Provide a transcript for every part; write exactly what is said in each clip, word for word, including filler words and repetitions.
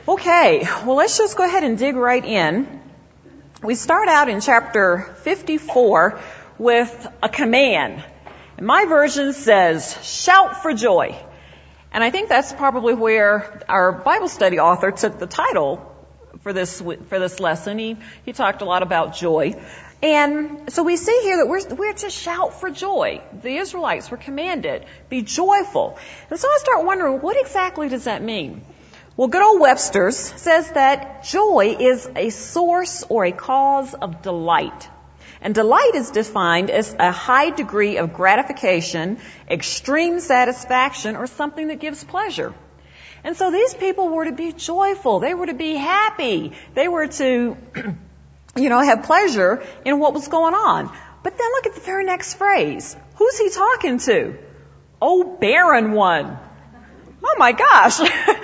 Okay, well, let's just go ahead and dig right in. We start out in chapter fifty-four with a command. And my version says, shout for joy. And I think that's probably where our Bible study author took the title for this for this lesson. He, he talked a lot about joy. And so we see here that we're, we're to shout for joy. The Israelites were commanded, be joyful. And so I start wondering, what exactly does that mean? Well, good old Webster's says that joy is a source or a cause of delight. And delight is defined as a high degree of gratification, extreme satisfaction, or something that gives pleasure. And so these people were to be joyful. They were to be happy. They were to, you know, have pleasure in what was going on. But then look at the very next phrase. Who's he talking to? Oh, barren one. Oh my gosh.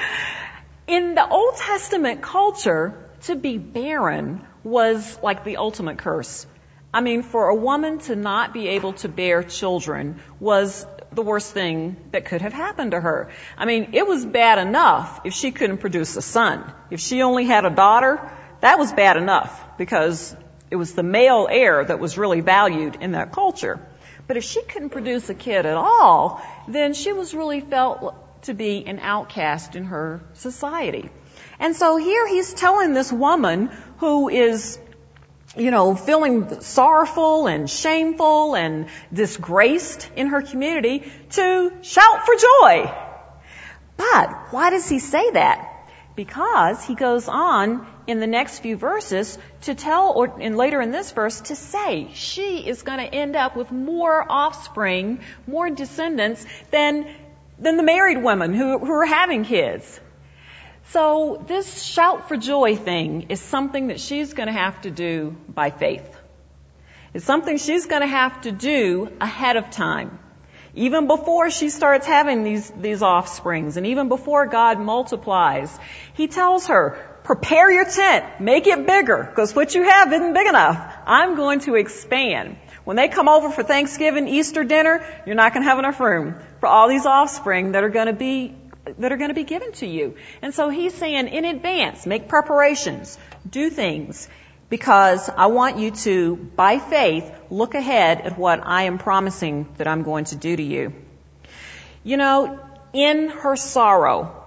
In the Old Testament culture, to be barren was like the ultimate curse. I mean, for a woman to not be able to bear children was the worst thing that could have happened to her. I mean, it was bad enough if she couldn't produce a son. If she only had a daughter, that was bad enough because it was the male heir that was really valued in that culture. But if she couldn't produce a kid at all, then she was really felt to be an outcast in her society. And so here he's telling this woman who is, you know, feeling sorrowful and shameful and disgraced in her community to shout for joy. But why does he say that? Because he goes on in the next few verses to tell, or and later in this verse, to say she is going to end up with more offspring, more descendants than than the married women who, who are having kids. So this shout for joy thing is something that she's going to have to do by faith. It's something she's going to have to do ahead of time. Even before she starts having these, these offsprings, and even before God multiplies, he tells her, prepare your tent, make it bigger, because what you have isn't big enough. I'm going to expand. When they come over for Thanksgiving, Easter dinner, you're not going to have enough room for all these offspring that are going to be that are going to be given to you. And so he's saying in advance, make preparations, do things, because I want you to, by faith, look ahead at what I am promising that I'm going to do to you. You know, in her sorrow,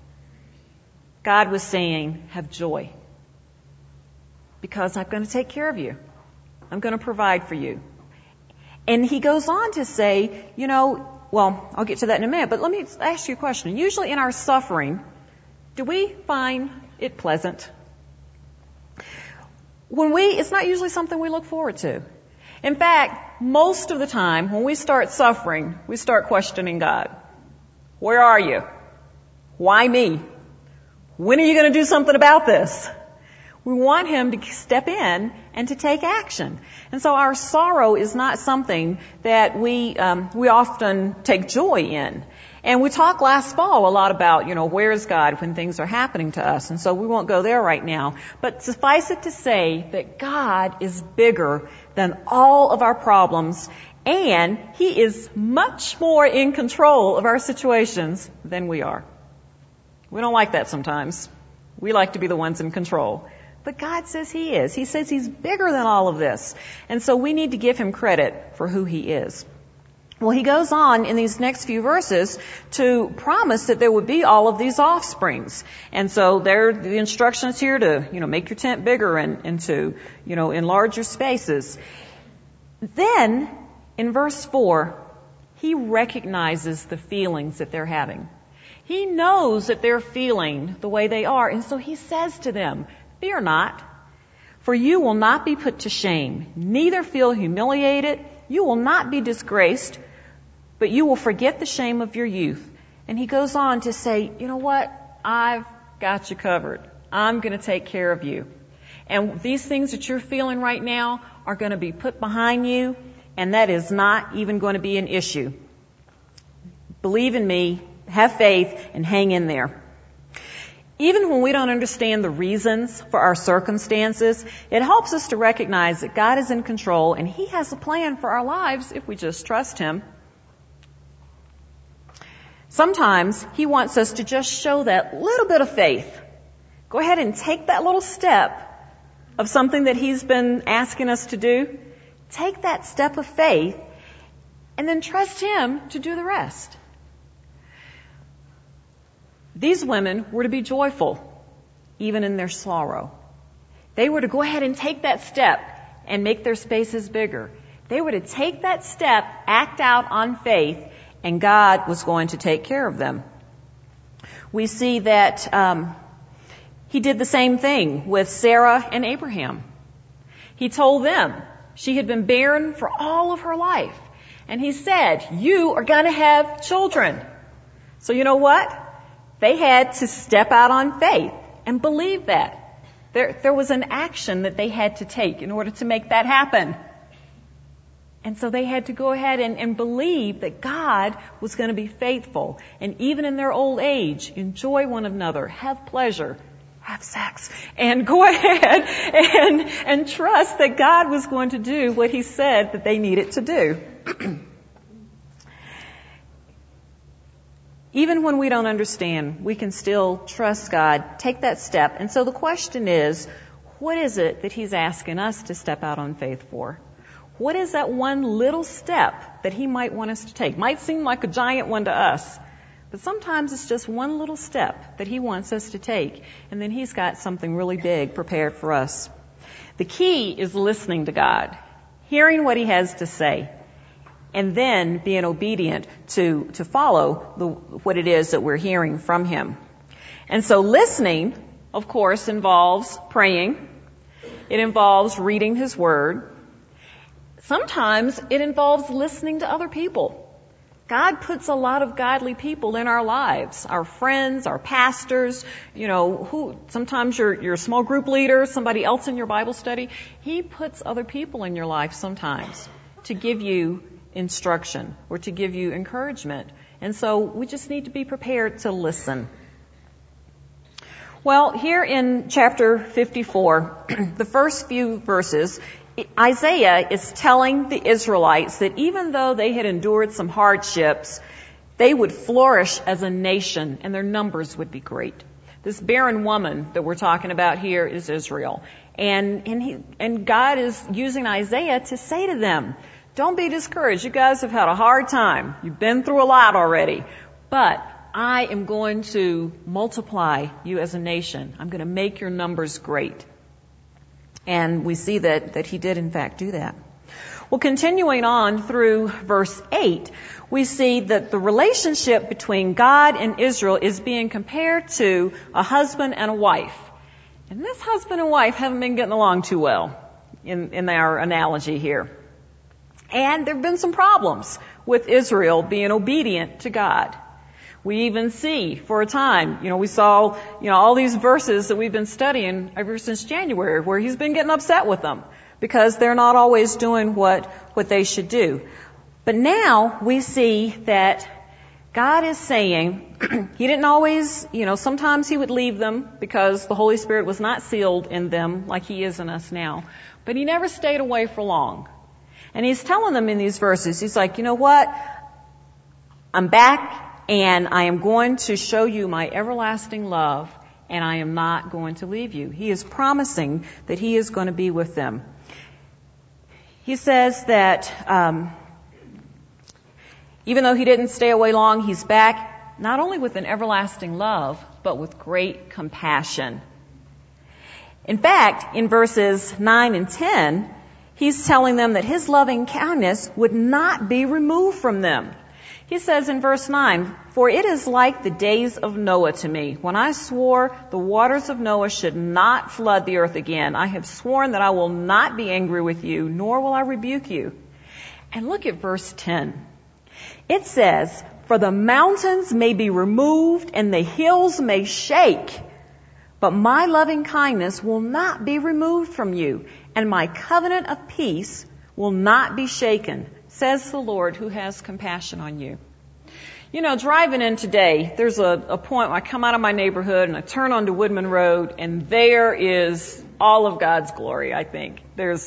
God was saying, have joy, because I'm going to take care of you. I'm going to provide for you. And he goes on to say, you know, well, I'll get to that in a minute, but let me ask you a question. Usually in our suffering, do we find it pleasant? When we, it's not usually something we look forward to. In fact, most of the time when we start suffering, we start questioning God. Where are you? Why me? When are you going to do something about this? We want him to step in and to take action. And so our sorrow is not something that we um, we often take joy in. And we talked last fall a lot about, you know, where is God when things are happening to us? And so we won't go there right now. But suffice it to say that God is bigger than all of our problems, and he is much more in control of our situations than we are. We don't like that sometimes. We like to be the ones in control. But God says he is. He says he's bigger than all of this. And so we need to give him credit for who he is. Well, he goes on in these next few verses to promise that there would be all of these offsprings. And so there are the instructions here to, you know, make your tent bigger and, and to, you know, enlarge your spaces. Then, in verse four, he recognizes the feelings that they're having. He knows that they're feeling the way they are. And so he says to them, fear not, for you will not be put to shame, neither feel humiliated. You will not be disgraced, but you will forget the shame of your youth. And he goes on to say, you know what? I've got you covered. I'm going to take care of you. And these things that you're feeling right now are going to be put behind you, and that is not even going to be an issue. Believe in me, have faith, and hang in there. Even when we don't understand the reasons for our circumstances, it helps us to recognize that God is in control and he has a plan for our lives if we just trust him. Sometimes he wants us to just show that little bit of faith go ahead and take that little step of something that He's been asking us to do. Take that step of faith and then trust Him to do the rest. These women were to be joyful, even in their sorrow. They were to go ahead and take that step and make their spaces bigger. They were to take that step, act out on faith, and God was going to take care of them. We see that um, He did the same thing with Sarah and Abraham. He told them she had been barren for all of her life. And He said, you are going to have children. So you know what? They had to step out on faith and believe that. There, there was an action that they had to take in order to make that happen. And so they had to go ahead and, and believe that God was going to be faithful. And even in their old age, enjoy one another, have pleasure, have sex, and go ahead and, and trust that God was going to do what He said that they needed to do. Even when we don't understand, we can still trust God, take that step. And so the question is, what is it that He's asking us to step out on faith for? What is that one little step that He might want us to take? Might seem like a giant one to us, but sometimes it's just one little step that He wants us to take, and then He's got something really big prepared for us. The key is listening to God, hearing what He has to say, and then being obedient to, to follow the, what it is that we're hearing from Him. And so listening, of course, involves praying. It involves reading His Word. Sometimes it involves listening to other people. God puts a lot of godly people in our lives, our friends, our pastors, you know, who, sometimes your, your small group leader, somebody else in your Bible study. He puts other people in your life sometimes to give you instruction or to give you encouragement. And so we just need to be prepared to listen. Well, here in chapter fifty-four, the first few verses, Isaiah is telling the Israelites that even though they had endured some hardships, they would flourish as a nation and their numbers would be great. This barren woman that we're talking about here is Israel. And, and, he, and God is using Isaiah to say to them, don't be discouraged. You guys have had a hard time. You've been through a lot already. But I am going to multiply you as a nation. I'm going to make your numbers great. And we see that, that He did in fact do that. Well, continuing on through verse eight, we see that the relationship between God and Israel is being compared to a husband and a wife. And this husband and wife haven't been getting along too well in, in our analogy here. And there have been some problems with Israel being obedient to God. We even see for a time, you know, we saw, you know, all these verses that we've been studying ever since January where He's been getting upset with them because they're not always doing what, what they should do. But now we see that God is saying He didn't always, you know, sometimes He would leave them because the Holy Spirit was not sealed in them like He is in us now. But He never stayed away for long. And He's telling them in these verses, He's like, you know what? I'm back. And I am going to show you my everlasting love, and I am not going to leave you. He is promising that He is going to be with them. He says that um, even though He didn't stay away long, He's back not only with an everlasting love, but with great compassion. In fact, in verses nine and ten, He's telling them that His loving kindness would not be removed from them. He says in verse nine, for it is like the days of Noah to me, when I swore the waters of Noah should not flood the earth again. I have sworn that I will not be angry with you, nor will I rebuke you. And look at verse ten. It says, for the mountains may be removed and the hills may shake, but my loving kindness will not be removed from you, and my covenant of peace will not be shaken, says the Lord who has compassion on you. You know, driving in today, there's a, a point where I come out of my neighborhood and I turn onto Woodman Road, and there is all of God's glory, I think. There's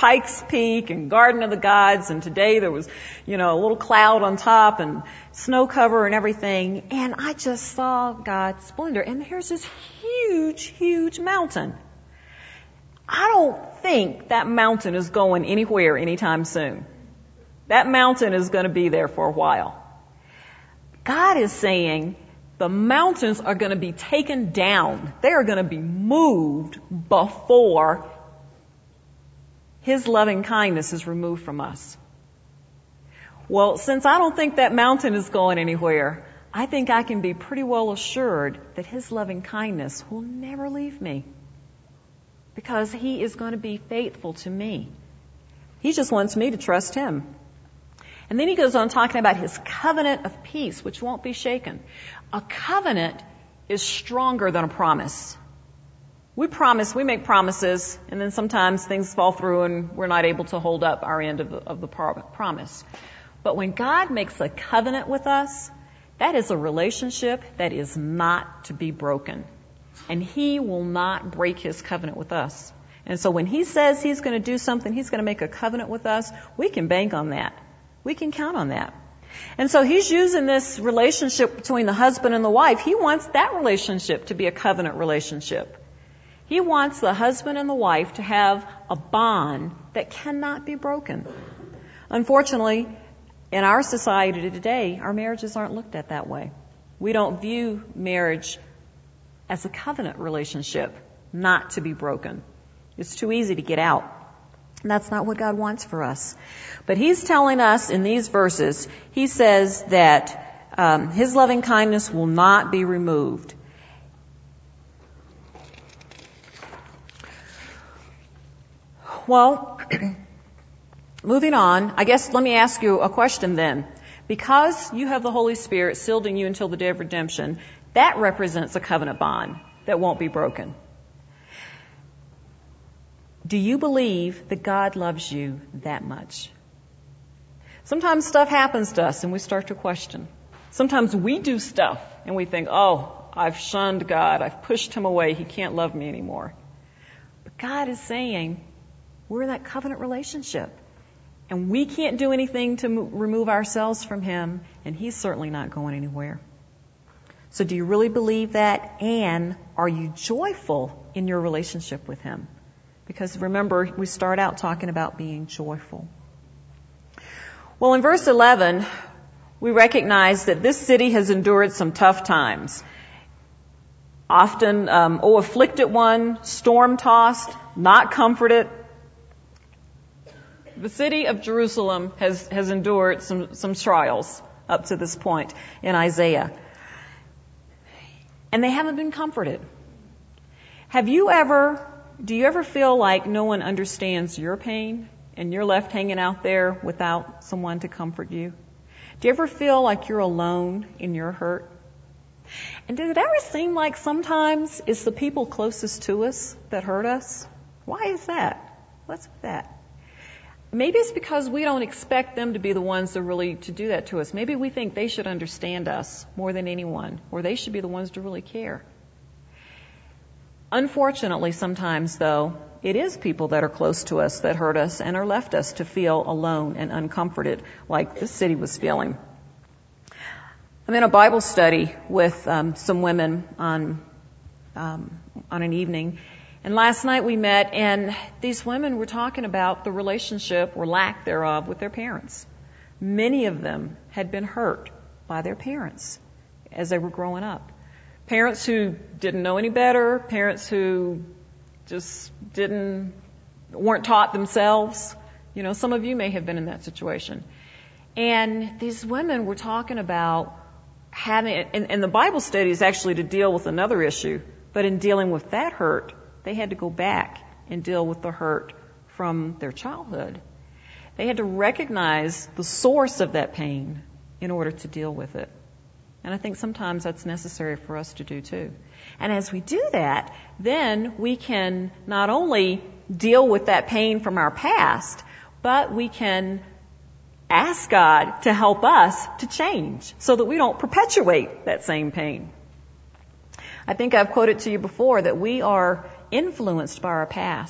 Pikes Peak and Garden of the Gods, and today there was, you know, a little cloud on top and snow cover and everything, and I just saw God's splendor. And here's this huge, huge mountain. I don't think that mountain is going anywhere anytime soon. That mountain is going to be there for a while. God is saying the mountains are going to be taken down. They are going to be moved before His loving kindness is removed from us. Well, since I don't think that mountain is going anywhere, I think I can be pretty well assured that His loving kindness will never leave me, because He is going to be faithful to me. He just wants me to trust Him. And then He goes on talking about His covenant of peace, which won't be shaken. A covenant is stronger than a promise. We promise, we make promises, and then sometimes things fall through and we're not able to hold up our end of the, of the promise. But when God makes a covenant with us, that is a relationship that is not to be broken. And He will not break His covenant with us. And so when He says He's going to do something, He's going to make a covenant with us, we can bank on that. We can count on that. And so He's using this relationship between the husband and the wife. He wants that relationship to be a covenant relationship. He wants the husband and the wife to have a bond that cannot be broken. Unfortunately, in our society today, our marriages aren't looked at that way. We don't view marriage as a covenant relationship, not to be broken. It's too easy to get out. And that's not what God wants for us. But He's telling us in these verses, He says that um, His loving kindness will not be removed. Well, moving on, I guess let me ask you a question then. Because you have the Holy Spirit sealed in you until the day of redemption, that represents a covenant bond that won't be broken. Do you believe that God loves you that much? Sometimes stuff happens to us and we start to question. Sometimes we do stuff and we think, oh, I've shunned God. I've pushed Him away. He can't love me anymore. But God is saying we're in that covenant relationship. And we can't do anything to mo- remove ourselves from Him. And He's certainly not going anywhere. So do you really believe that? And are you joyful in your relationship with Him? Because remember, we start out talking about being joyful. Well, in verse eleven, we recognize that this city has endured some tough times. Often, um, oh, afflicted one, storm-tossed, not comforted. The city of Jerusalem has, has endured some, some trials up to this point in Isaiah. And they haven't been comforted. Have you ever... Do you ever feel like no one understands your pain and you're left hanging out there without someone to comfort you? Do you ever feel like you're alone in your hurt? And does it ever seem like sometimes it's the people closest to us that hurt us? Why is that? What's that? Maybe it's because we don't expect them to be the ones that really to do that to us. Maybe we think they should understand us more than anyone, or they should be the ones to really care. Unfortunately, sometimes, though, it is people that are close to us that hurt us and are left us to feel alone and uncomforted like this city was feeling. I'm in a Bible study with um, some women on um, on an evening, and last night we met, and these women were talking about the relationship or lack thereof with their parents. Many of them had been hurt by their parents as they were growing up. Parents who didn't know any better, parents who just didn't, weren't taught themselves. You know, some of you may have been in that situation. And these women were talking about having, and, and the Bible study is actually to deal with another issue, but in dealing with that hurt, they had to go back and deal with the hurt from their childhood. They had to recognize the source of that pain in order to deal with it. And I think sometimes that's necessary for us to do too. And as we do that, then we can not only deal with that pain from our past, but we can ask God to help us to change so that we don't perpetuate that same pain. I think I've quoted to you before that we are influenced by our past.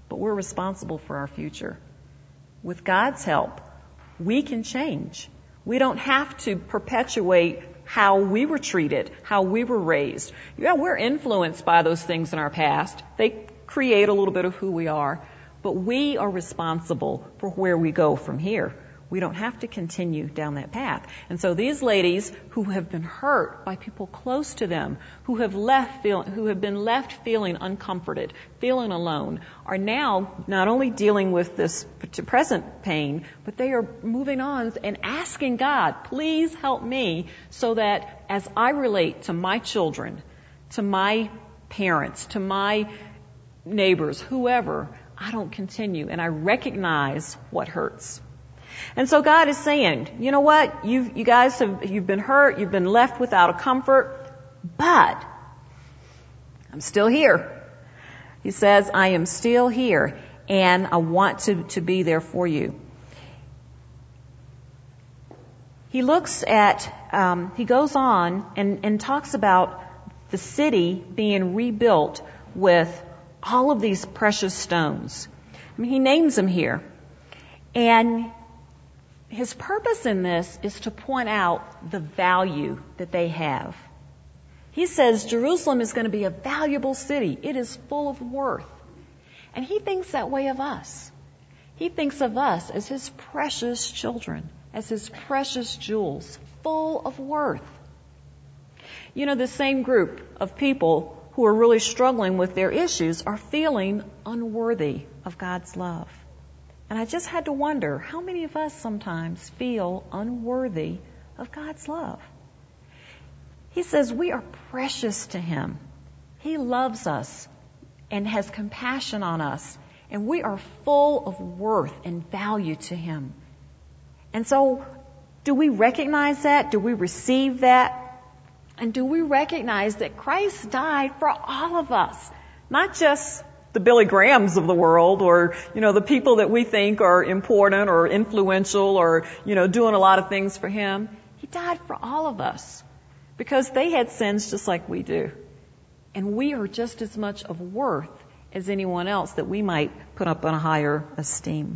but we're responsible for our future. With God's help, we can change. We don't have to perpetuate how we were treated, how we were raised. Yeah, we're influenced by those things in our past. They create a little bit of who we are, but we are responsible for where we go from here. We don't have to continue down that path. And so these ladies who have been hurt by people close to them, who have left feel, who have been left feeling uncomforted, feeling alone, are now not only dealing with this present pain, but they are moving on and asking God, please help me so that as I relate to my children, to my parents, to my neighbors, whoever, I don't continue and I recognize what hurts. And so God is saying, you know what? You you guys have you've been hurt, you've been left without a comfort, but I'm still here. He says, I am still here, and I want to, to be there for you. He looks at, um, he goes on and, and talks about the city being rebuilt with all of these precious stones. I mean, he names them here. And his purpose in this is to point out the value that they have. He says Jerusalem is going to be a valuable city. It is full of worth. And he thinks that way of us. He thinks of us as his precious children, as his precious jewels, full of worth. You know, the same group of people who are really struggling with their issues are feeling unworthy of God's love. And I just had to wonder, how many of us sometimes feel unworthy of God's love? He says we are precious to him. He loves us and has compassion on us. And we are full of worth and value to him. And so, do we recognize that? Do we receive that? And do we recognize that Christ died for all of us? Not just the Billy Grahams of the world, or, you know, the people that we think are important or influential or, you know, doing a lot of things for him. He died for all of us because they had sins just like we do. And we are just as much of worth as anyone else that we might put up in a higher esteem.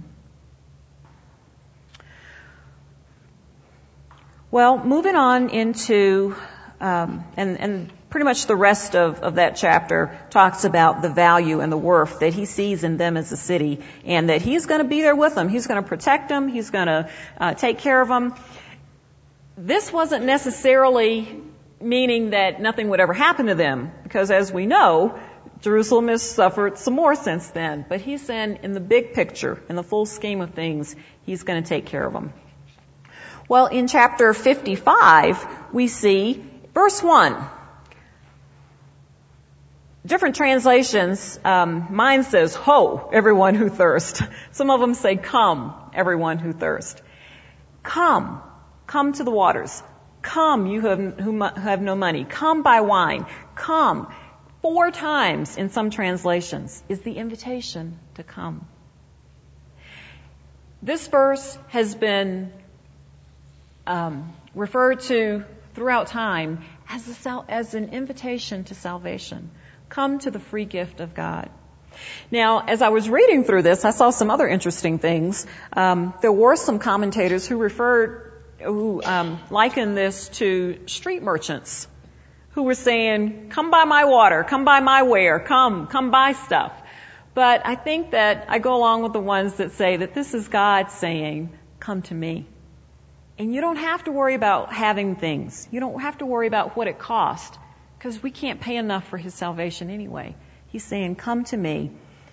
Well, moving on into, um, and, and pretty much the rest of, of that chapter talks about the value and the worth that he sees in them as a city, and that he's going to be there with them. He's going to protect them. He's going to uh, take care of them. This wasn't necessarily meaning that nothing would ever happen to them, because as we know, Jerusalem has suffered some more since then. But he's saying in the big picture, in the full scheme of things, he's going to take care of them. Well, in chapter fifty-five, we see verse one. Different translations, um, mine says, ho, everyone who thirsts. Some of them say, come, everyone who thirsts. Come, come to the waters. Come, you who have, who have no money. Come buy wine. Come. Four times in some translations is the invitation to come. This verse has been um, referred to throughout time as, a sal- as an invitation to salvation. Come to the free gift of God. Now, as I was reading through this, I saw some other interesting things. Um, there were some commentators who referred, who um, likened this to street merchants, who were saying, come buy my water, come buy my ware, come, come buy stuff. But I think that I go along with the ones that say that this is God saying, come to me. And you don't have to worry about having things. You don't have to worry about what it costs, because we can't pay enough for his salvation anyway. He's saying, come to me,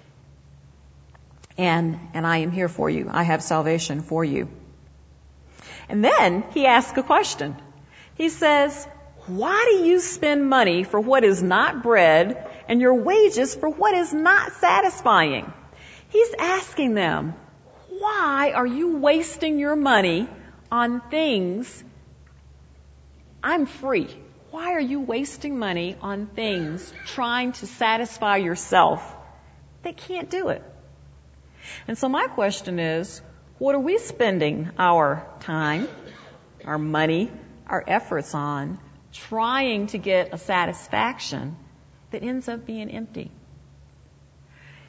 and, and I am here for you. I have salvation for you. And then he asks a question. He says, why do you spend money for what is not bread and your wages for what is not satisfying? He's asking them, why are you wasting your money on things? I'm free. Why are you wasting money on things trying to satisfy yourself that can't do it? And so my question is, what are we spending our time, our money, our efforts on, trying to get a satisfaction that ends up being empty?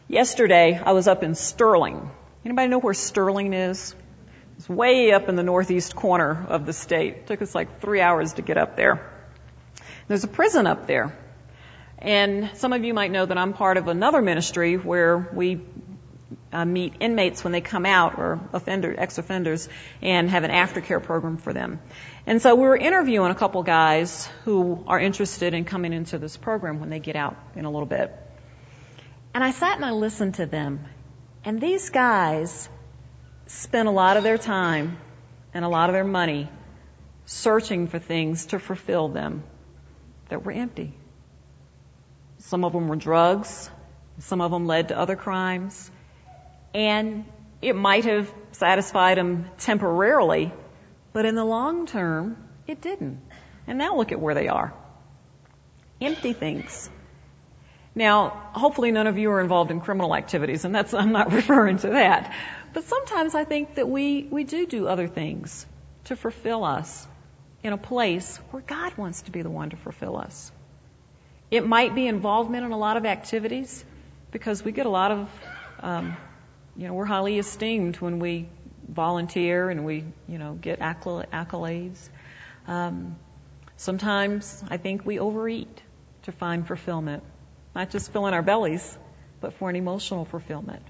Yesterday, I was up in Sterling. Anybody know where Sterling is? It's way up in the northeast corner of the state. It took us like three hours to get up there. There's a prison up there. And some of you might know that I'm part of another ministry where we uh, meet inmates when they come out, or offender, ex-offenders, and have an aftercare program for them. And so we were interviewing a couple guys who are interested in coming into this program when they get out in a little bit. And I sat and I listened to them. And these guys spent a lot of their time and a lot of their money searching for things to fulfill them that were empty. Some of them were drugs. Some of them led to other crimes. And it might have satisfied them temporarily, but in the long term, it didn't. And now look at where they are. Empty things. Now, hopefully none of you are involved in criminal activities, and that's, I'm not referring to that. But sometimes I think that we, we do do other things to fulfill us in a place where God wants to be the one to fulfill us. It might be involvement in a lot of activities, because we get a lot of, um, you know, we're highly esteemed when we volunteer and we, you know, get accolades. Um, sometimes I think we overeat to find fulfillment. Not just filling our bellies, but for an emotional fulfillment.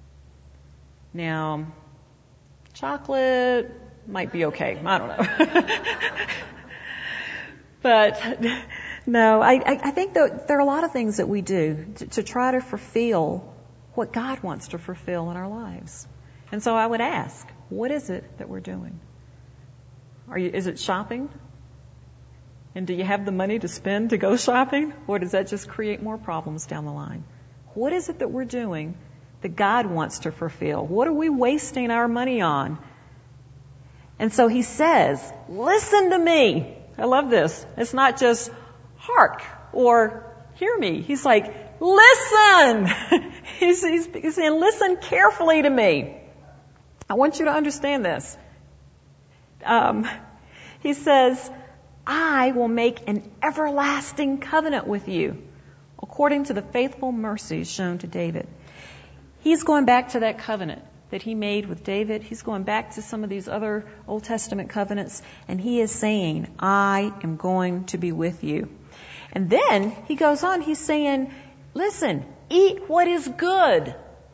Now, chocolate might be okay. I don't know. But no, I, I think that there are a lot of things that we do to, to try to fulfill what God wants to fulfill in our lives. And so I would ask, what is it that we're doing? Are you, is it shopping? And do you have the money to spend to go shopping? Or does that just create more problems down the line? What is it that we're doing that God wants to fulfill? What are we wasting our money on? And so he says, listen to me. I love this. It's not just hark or hear me. He's like, listen. he's, he's, he's saying, listen carefully to me. I want you to understand this. Um, he says, I will make an everlasting covenant with you, according to the faithful mercies shown to David. He's going back to that covenant that he made with David. He's going back to some of these other Old Testament covenants, and he is saying, I am going to be with you. And then he goes on, he's saying, listen, eat what is good.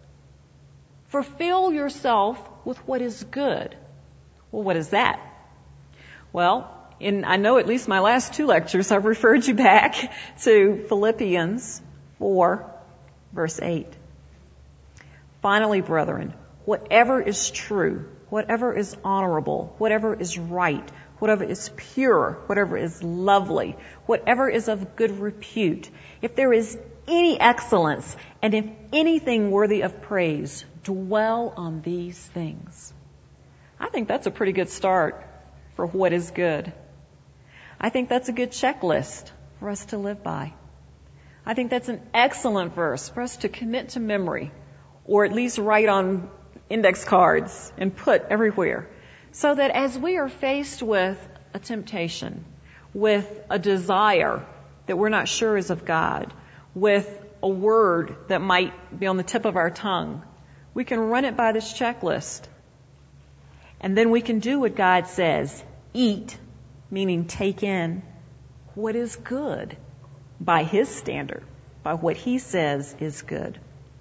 Fulfill yourself with what is good. Well, what is that? Well, in, I know at least my last two lectures, I've referred you back to Philippians four, verse eight. Finally, brethren, whatever is true, whatever is honorable, whatever is right, whatever is pure, whatever is lovely, whatever is of good repute, if there is any excellence, and if anything worthy of praise, dwell on these things. I think that's a pretty good start for what is good. I think that's a good checklist for us to live by. I think that's an excellent verse for us to commit to memory, or at least write on index cards and put everywhere, so that as we are faced with a temptation, with a desire that we're not sure is of God, with a word that might be on the tip of our tongue, we can run it by this checklist. And then we can do what God says. Eat, meaning take in what is good by His standard, by what He says is good.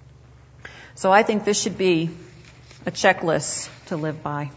So I think this should be a checklist to live by.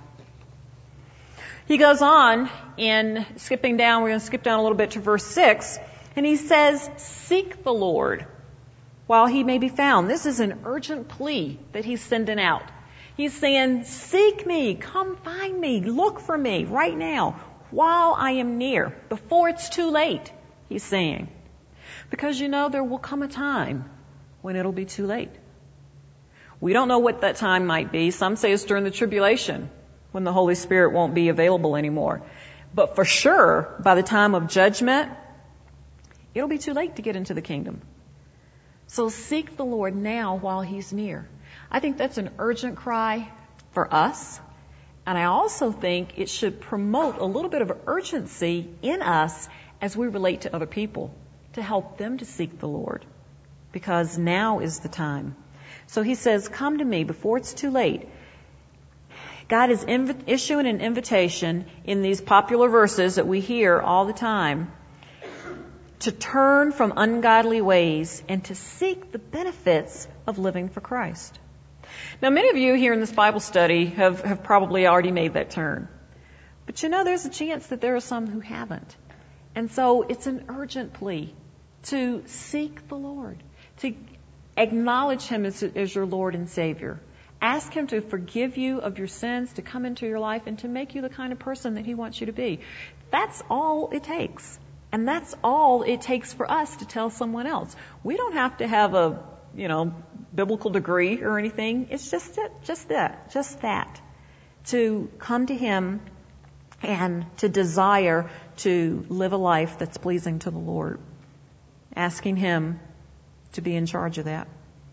He goes on in skipping down, we're going to skip down a little bit to verse six, and he says, seek the Lord while He may be found. This is an urgent plea that he's sending out. He's saying, seek me, come find me, look for me right now while I am near, before it's too late, he's saying. Because you know, there will come a time when it'll be too late. We don't know what that time might be. Some say it's during the tribulation, when the Holy Spirit won't be available anymore. But for sure, by the time of judgment, it'll be too late to get into the kingdom. So seek the Lord now while He's near. I think that's an urgent cry for us. And I also think it should promote a little bit of urgency in us as we relate to other people, to help them to seek the Lord. Because now is the time. So he says, come to me before it's too late. God is inv- issuing an invitation in these popular verses that we hear all the time to turn from ungodly ways and to seek the benefits of living for Christ. Now, many of you here in this Bible study have, have probably already made that turn. But you know, there's a chance that there are some who haven't. And so it's an urgent plea to seek the Lord, to acknowledge Him as, as your Lord and Savior. Ask Him to forgive you of your sins, to come into your life, and to make you the kind of person that He wants you to be. That's all it takes. And that's all it takes for us to tell someone else. We don't have to have a, you know, biblical degree or anything. It's just it, just that, just that. To come to Him and to desire to live a life that's pleasing to the Lord. Asking Him to be in charge of that.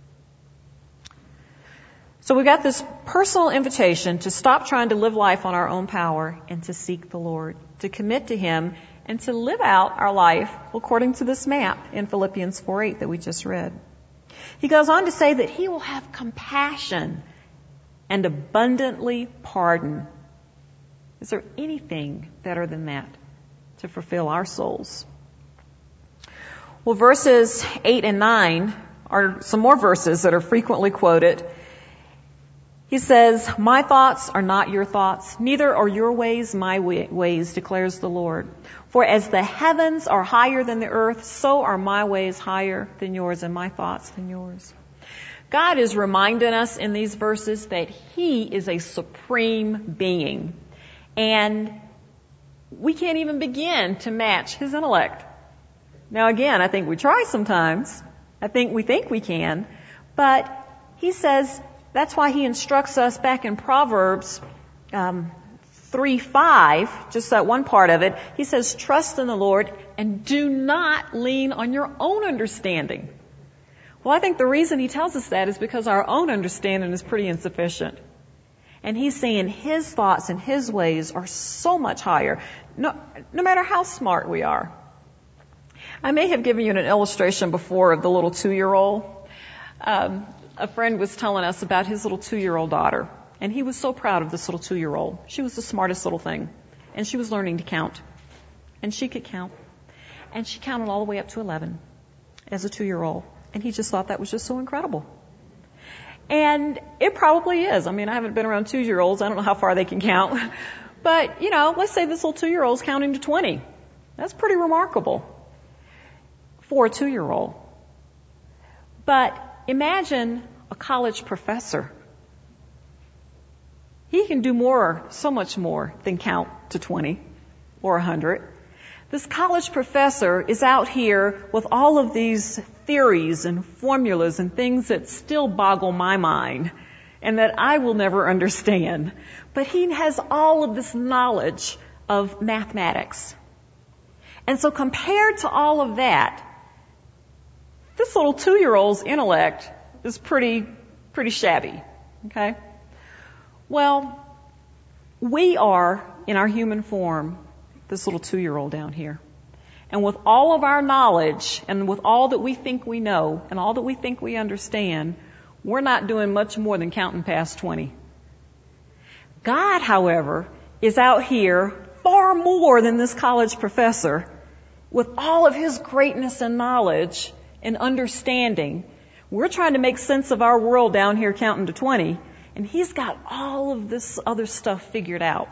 So we got this personal invitation to stop trying to live life on our own power and to seek the Lord, to commit to Him and to live out our life according to this map in Philippians four eight that we just read. He goes on to say that He will have compassion and abundantly pardon. Is there anything better than that to fulfill our souls? Well, verses eight and nine are some more verses that are frequently quoted. He says, my thoughts are not your thoughts, neither are your ways my ways, declares the Lord. For as the heavens are higher than the earth, so are my ways higher than yours and my thoughts than yours. God is reminding us in these verses that He is a supreme being. And we can't even begin to match His intellect. Now again, I think we try sometimes. I think we think we can. But He says, that's why He instructs us back in Proverbs um, three five, just that one part of it. He says, trust in the Lord and do not lean on your own understanding. Well, I think the reason He tells us that is because our own understanding is pretty insufficient. And He's saying His thoughts and His ways are so much higher, no, no matter how smart we are. I may have given you an illustration before of the little two-year-old. Um, A friend was telling us about his little two-year-old daughter, and he was so proud of this little two-year-old. She was the smartest little thing, and she was learning to count, and she could count, and she counted all the way up to eleven as a two-year-old, and he just thought that was just so incredible. And it probably is. I mean, I haven't been around two-year-olds. I don't know how far they can count, but, you know, let's say this little two-year-old's counting to twenty. That's pretty remarkable for a two-year-old. But imagine a college professor. He can do more, so much more than count to twenty or one hundred. This college professor is out here with all of these theories and formulas and things that still boggle my mind and that I will never understand. But he has all of this knowledge of mathematics. And so compared to all of that, this little two-year-old's intellect is pretty, pretty shabby. Okay? Well, we are, in our human form, this little two-year-old down here. And with all of our knowledge and with all that we think we know and all that we think we understand, we're not doing much more than counting past twenty. God, however, is out here far more than this college professor with all of His greatness and knowledge and understanding. We're trying to make sense of our world down here counting to twenty, and He's got all of this other stuff figured out.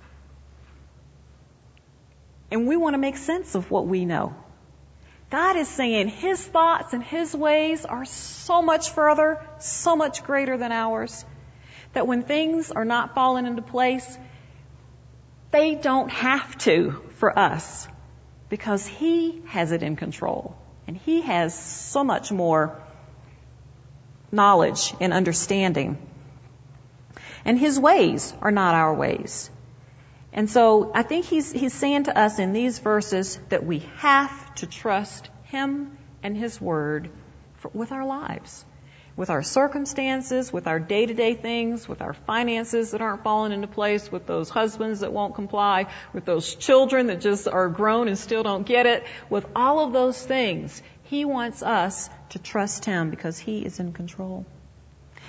And we want to make sense of what we know. God is saying His thoughts and His ways are so much further, so much greater than ours, that when things are not falling into place, they don't have to for us, because He has it in control. And He has so much more knowledge and understanding. And His ways are not our ways. And so I think he's, he's saying to us in these verses that we have to trust Him and His Word for, with our lives, with our circumstances, with our day-to-day things, with our finances that aren't falling into place, with those husbands that won't comply, with those children that just are grown and still don't get it. With all of those things, He wants us to trust Him because He is in control.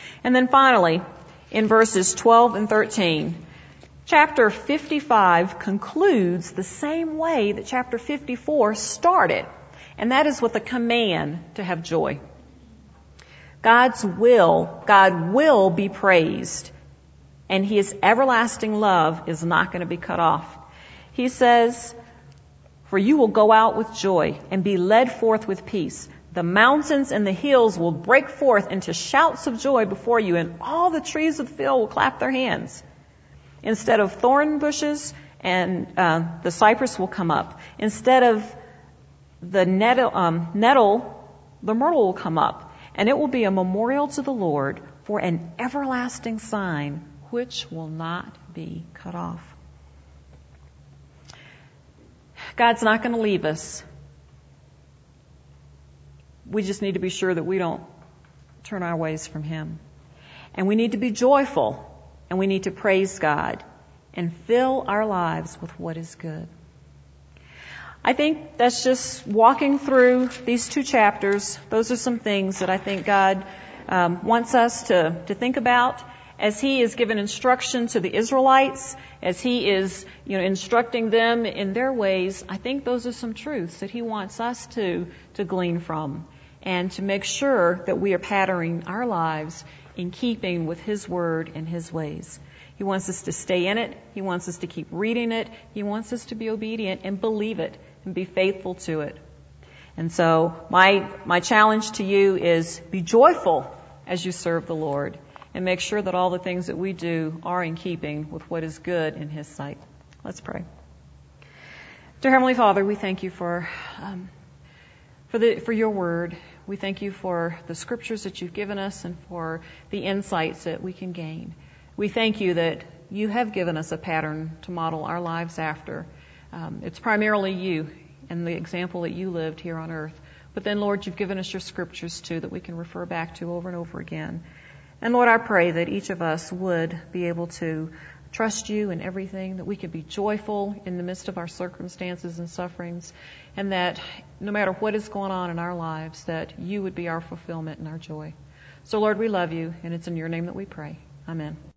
And then finally, in verses twelve and thirteen, chapter fifty-five concludes the same way that chapter fifty-four started, and that is with a command to have joy. God's will, God will be praised, and His everlasting love is not going to be cut off. He says, "For you will go out with joy and be led forth with peace. The mountains and the hills will break forth into shouts of joy before you, and all the trees of the field will clap their hands. Instead of thorn bushes, and uh, the cypress will come up. Instead of the nettle, um, nettle, the myrtle will come up. And it will be a memorial to the Lord for an everlasting sign which will not be cut off." God's not going to leave us. We just need to be sure that we don't turn our ways from Him. And we need to be joyful, and we need to praise God and fill our lives with what is good. I think that's just walking through these two chapters. Those are some things that I think God um, wants us to, to think about as He has given instruction to the Israelites, as He is, you know, instructing them in their ways. I think those are some truths that He wants us to, to glean from, and to make sure that we are patterning our lives in keeping with His word and His ways. He wants us to stay in it. He wants us to keep reading it. He wants us to be obedient and believe it and be faithful to it. And so my my challenge to you is be joyful as you serve the Lord, and make sure that all the things that we do are in keeping with what is good in His sight. Let's pray. Dear Heavenly Father, we thank You for um, for the for Your word. We thank You for the scriptures that You've given us and for the insights that we can gain. We thank You that You have given us a pattern to model our lives after. Um, it's primarily You and the example that You lived here on earth. But then, Lord, You've given us Your scriptures too that we can refer back to over and over again. And Lord, I pray that each of us would be able to trust You in everything, that we could be joyful in the midst of our circumstances and sufferings, and that no matter what is going on in our lives, that You would be our fulfillment and our joy. So, Lord, we love You, and it's in Your name that we pray. Amen.